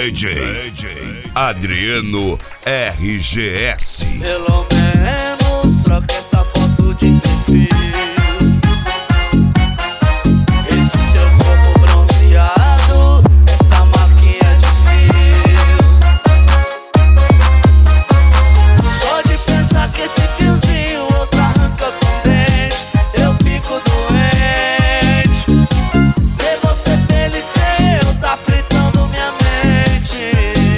DJ Adriano RGS. Pelo menos troca essa foto de perfil. Esse seu corpo bronzeado, essa marquinha de fio. Só de pensar que esse fiozinho outro arranca com dente, eu fico doente. Ver você feliz sem eu tá fritando minha mente.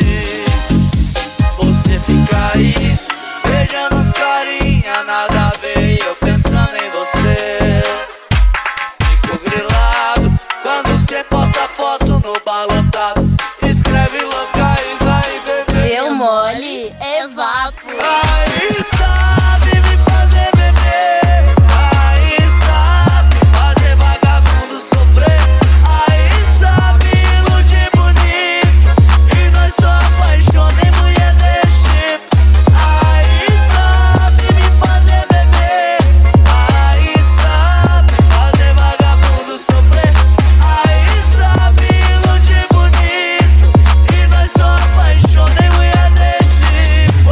Você fica aí beijando as carinhas, nada a ver, e eu pensando em você. Fico grilado quando você posta foto no balotado. Escreve locais aí, bebê. Deu mole, é vapo. Aí sabe me fazer beber, aí sabe fazer vagabundo sofrer, aí sabe iludir bonito, e nós só apaixona em mulher desse tipo. Aí sabe me fazer beber, aí sabe fazer vagabundo sofrer, aí sabe iludir bonito, e nós só apaixona em mulher desse tipo.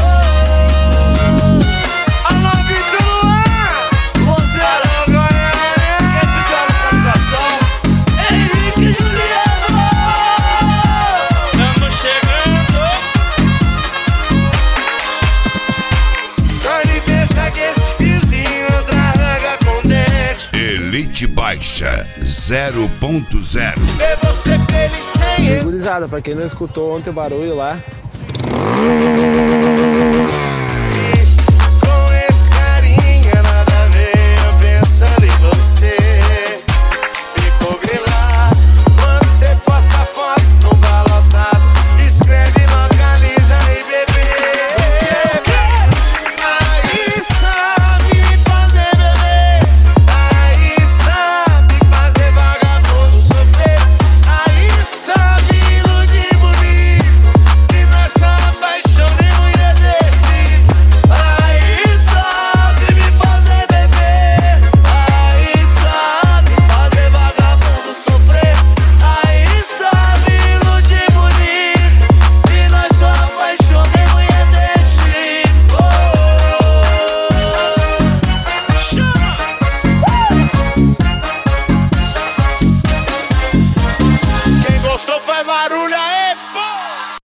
Alô, Vitor Luan! Você era Goiânia, quer pedir a localização? Henrique e Juliano! Estamos chegando! Só de pensar que esse fiozinho arranca com dente. Elite Baixa 0.0. Ver você feliz sem eu. Gurizada, pra quem não escutou ontem o barulho lá,